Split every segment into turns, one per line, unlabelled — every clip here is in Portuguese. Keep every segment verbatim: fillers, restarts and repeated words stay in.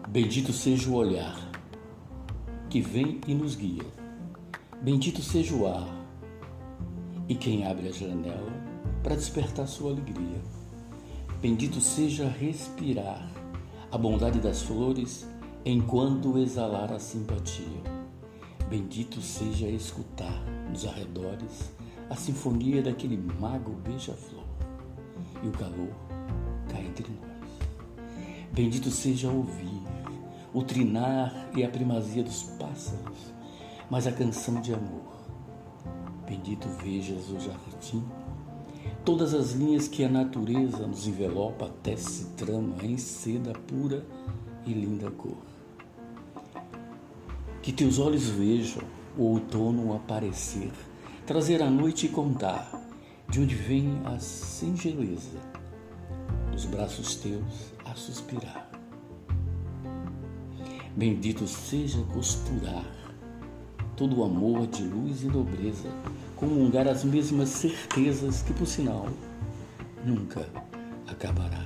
Bendito seja o olhar que vem e nos guia. Bendito seja o ar e quem abre a janela para despertar sua alegria. Bendito seja respirar a bondade das flores enquanto exalar a simpatia. Bendito seja escutar nos arredores a sinfonia daquele mago beija-flor e o calor cai entre nós. Bendito seja ouvir o trinar e a primazia dos pássaros, mas a canção de amor. Bendito vejas o jardim, todas as linhas que a natureza nos envelopa até se trama em seda pura e linda cor. Que teus olhos vejam o outono aparecer, trazer a noite e contar de onde vem a singeleza dos braços teus a suspirar. Bendito seja costurar todo o amor de luz e nobreza, comungar as mesmas certezas que, por sinal, nunca acabará.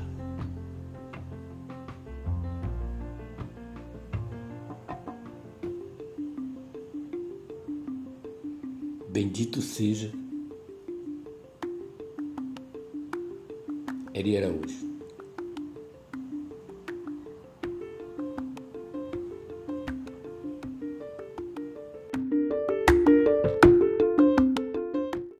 Bendito seja Eri Araújo.